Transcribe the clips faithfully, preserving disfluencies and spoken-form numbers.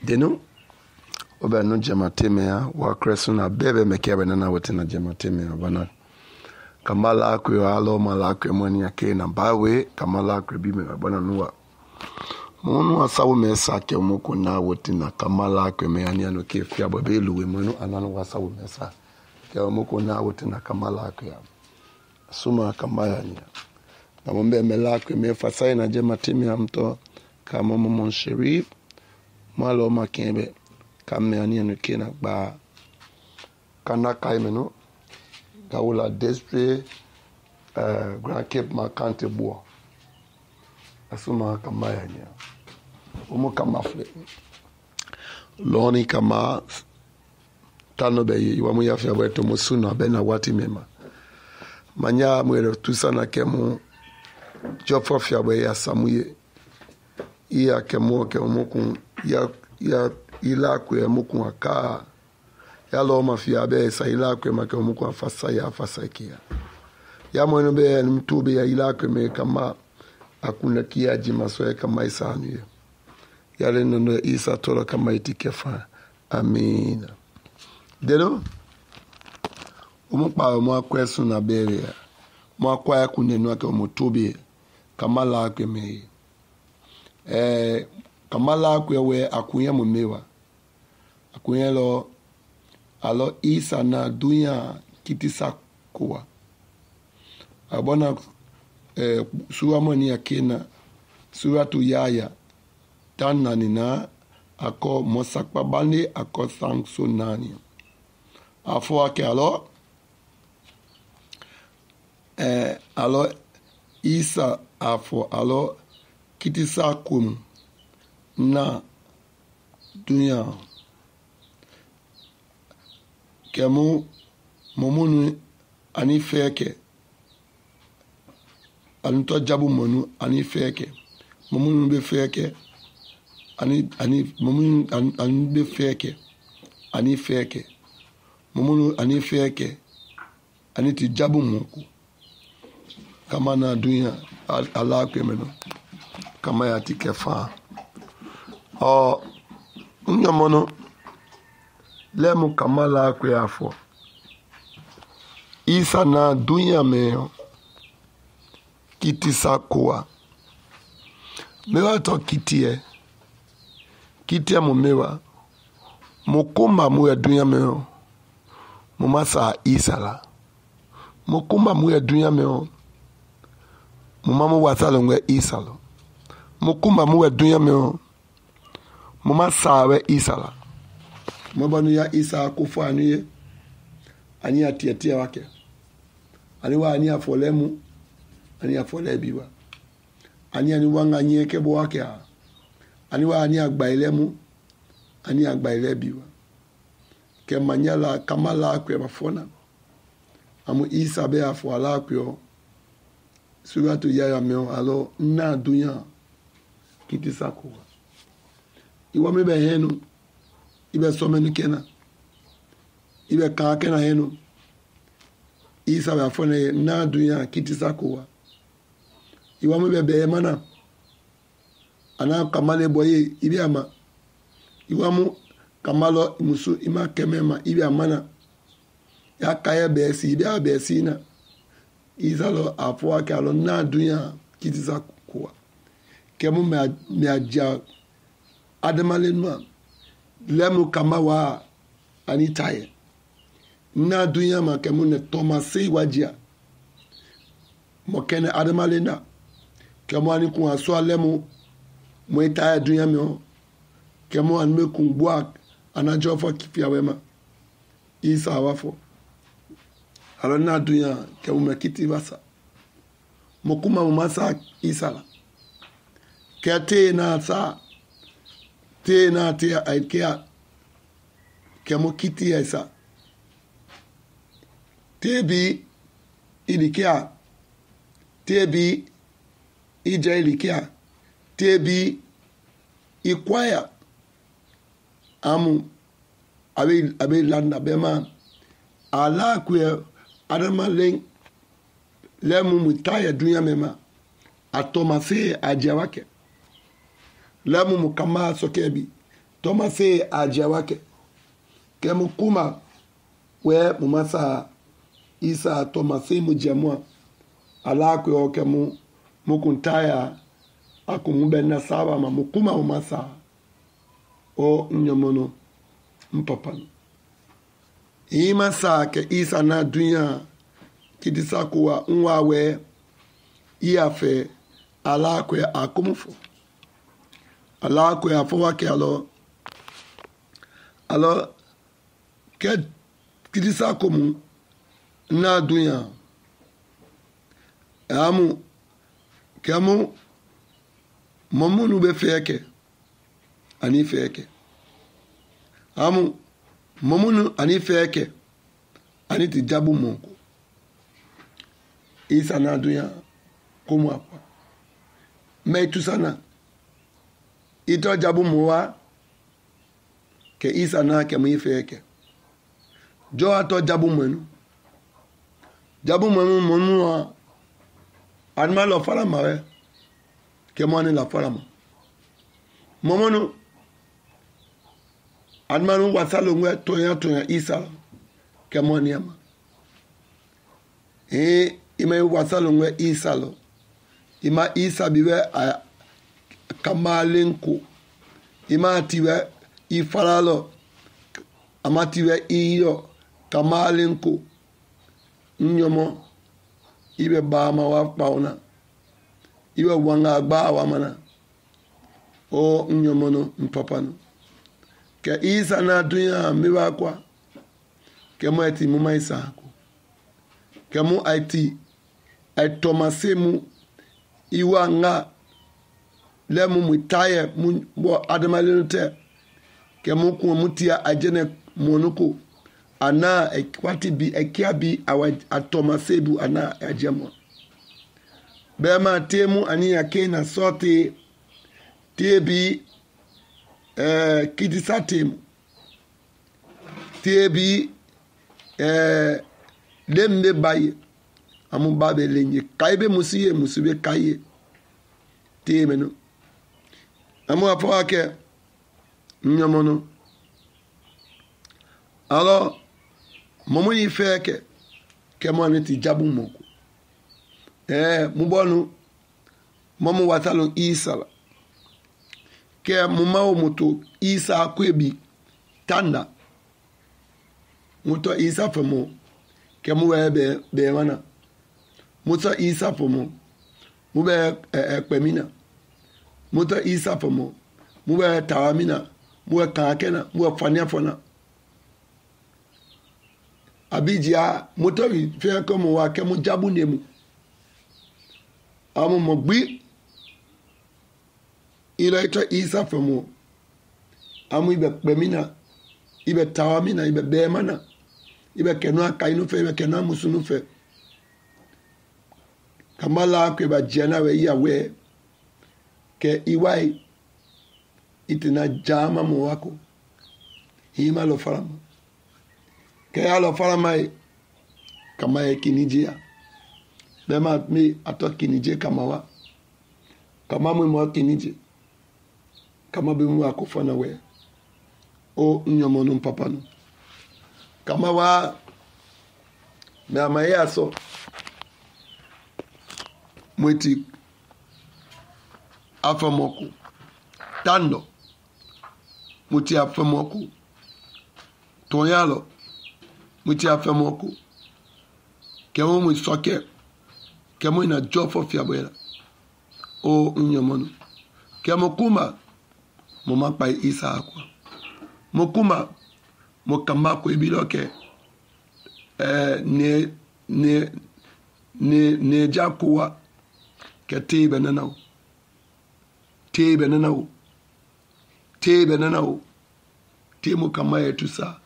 Denu oba no jematemea wa kresuna bebe mekebe na wote na jematemea bana kamala akwe alo mala akwe mwani yake na bawe kamala akwe bime bana nuwa monu asawo mesa ke muko na wote na kamala akwe me ani ano ke fia bobe luwe monu anano wasawo mesa ke muko na wote na kamala akwe suma kamaya ni na mombe mela akwe me fasai na jematemea mto kama mon Sherif malo makembe kame ani anu kena ba kana kaimeno kaula despre uh, Grand Cape makante bo asuma kama yanya umo kama fle loni kama tano be yiwamu ya fya weto musuna bena wati mema manya mwere tusana kemu jofo fya we ya samuye iya kemu ke umukun ya ya ila kwe muku aka ya lo mafia be sa ila kwe make muku afasa ya afasa kia ya mweno be mtube ya ila kwe me kama akuna kia jima soe kama isani ya le no isa tola kama itikefa amina delo umukpa mo akwesu na bere mo akwa ya kunenu ake mutube kama la kwe me eh kamala kwe we akunya mumewa akunya lo alo isa na dunya kitisa kuwa abona eh, suwa moni akena suwa tu yaya tanna nina ako mosakpa bande ako sangso nani afo ake alo eh, alo isa afo alo kitisa kum na dunya kemu momunu ani feke anto jabu monu ani feke momunu be feke ani ani momunu ani be feke ani feke momunu ani feke ani ti jabu moku kama na dunya ala kwemeno kama ya tikefa o nyamono lemu kamala kwe afo isa na dunya meo kitisa kuwa mewa to kitie kitie mumewa mukumba muwe dunya meo mumasa isa la mukumba muwe dunya meo mumamu wasalo ngwe isa lo mukumba muwe dunya meo mama sawe isa la mabanu ya isa kufu anuye ani atietia wake ani wa ani afolemu ani afolebiwa ani ani wanga nyeke bo wake ani wa ani agbailemu ani agbailebiwa ke manyala kamala kwe bafona amu isa be afo ala kwe suratu yaya meo alo na dunya kitisako iwa mebe henu ibe somenu kena ibe ka kena henu isa wa fone na dunya kitisa kuwa iwa mebe be mana ana kamale boye ibe ama iwa mu kamalo musu ima kemema ibe amana ya kaya be si ibe abe sina isa lo afwa ka lo na dunya kitisa kuwa kemu me me aja adamale nwa lemu kama wa anitaye na dunya ma kemu ne tomase wajia mo kene adamale na kemu ani kun aso lemu mo itaye dunya me kemu an me kun bua anajo fo kifia wema isa wafo alo na dunya kemu me kiti basa mo kuma mo masa isa la kete na sa te na te aikea kemo kiti esa te bi ilikea te bi ija ilikea te bi ikwaya amu abe abe landa bema ala kwe adama len lemu mutaya dunya mema atomase ajawake lamu mukama sokebi tomase ajia wake ke mukuma we mumasa isa tomase mujemwa alakwe oke mu mukuntaya akumube na sawa ma mukuma umasa o nyomono mpapano ima sa ke isa na dunya kidisa kuwa nwawe iafe alakwe akumufo alakwe afowake alo alo ke kidisa kumu na dunya amu kemu momunu be feke ani feke amu momunu ani feke ani ti jabu monko isa na dunya komu apa me tusana ito jabu mowa ke isa na ke mu feke jo ato jabu menu jabu menu monu anma lo fara mawe ke mo ani la fara mo momonu admanu wasalo ngwe toya toya isa ke mo ani ama e ime wasalo ngwe isa lo ima isa biwe kamalenko ima tiwe ifaralo amatiwe iyo kamalenko nyomo ibe bama wa pauna ibe wanga agba wa mana o nyomono mpapano ke isa na dunya miwa kwa ke mo eti mu mai sako ke mu iti ai tomasemu iwa nga le mu mutaye mu bo adamalente ke mu ku mutia ajene monuko ana ekwati bi ekia bi awa atomasebu ana ajemo bema temu ani yake na sote tebi eh kidisa temu tebi eh lembe baye amu babe lenye kaibe musiye musibe kaye temenu amu afawake nyamono alors momo yi feke ke mo ni ti jabu moko eh mu bonu momo watalo isa ke mu mawo muto isa kwebi tanda muto isa famo ke mu webe be wana muto isa famo mu be ekpemina muto isa famo mu be tawamina mu be kankena mu be fania fona abijia motori fe ko mo wa ke mo jabu nemu amu mo gbi ila ito isa famo amu ibe pemina ibe tawamina ibe bemana ibe kenwa kainu fe ibe kenwa musunu fe kamala ke ba jena we ya we ke iwai itina jama mo wako hima lo farama ke alo fara mai kama e kinijia bema mi ato kinije kama wa kama mu mo kinije kama be mu akofana we o nyomono papano kama wa me amaye aso mwiti afamoko tando muti afamoko tonyalo muti afamoko kemo mu soke kemo ina jofo fiabela o nyomono kemo kuma mo mapa isa akwa mo kuma mo kama ko ibiloke eh ne ne ne ne jakuwa ke tebe nanao tebe nanao tebe nanao temo kama yetu sa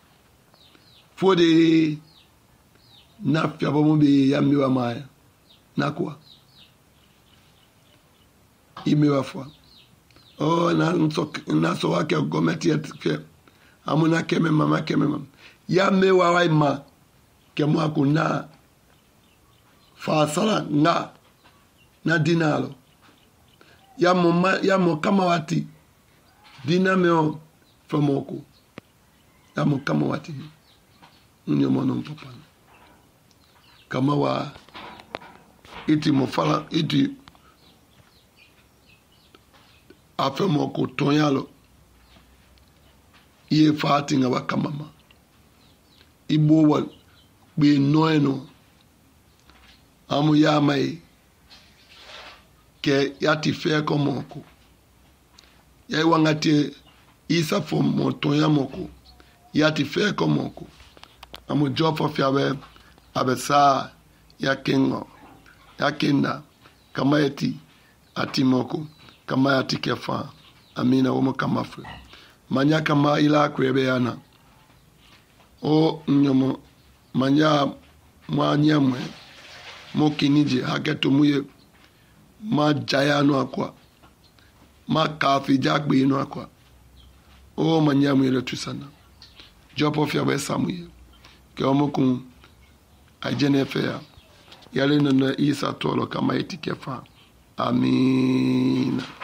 fode na fiaba mo be ya miwa maya na kwa imewa fwa oh na nso na so wake gometi etke amuna keme mama keme mama ya mewa wa ma kemo akuna fa sala na na dinalo ya mo ya mo kama wati dinameo famoko amo kama wati unyomo no papa kama wa iti mo fala iti afamoko tonyalo iye fati nga wakamama ibo wa be noeno amu yamai ke yati fe komoko yai wangati isa fo mo tonyamoko yati fe komoko amu jofo fiabe abesa ya kengo ya kenda kama yati atimoko kama yati kefa amina womo kama fwe manya kama ila kwebe yana o nyomo manya mwanya mwe mo kinije haketo muye ma jaya no akwa ma kafi jagbe no akwa o manya mwe le tusana jopo fiabe samuye ke omokun ajene fea yale no isa tolo kama etikefa amina.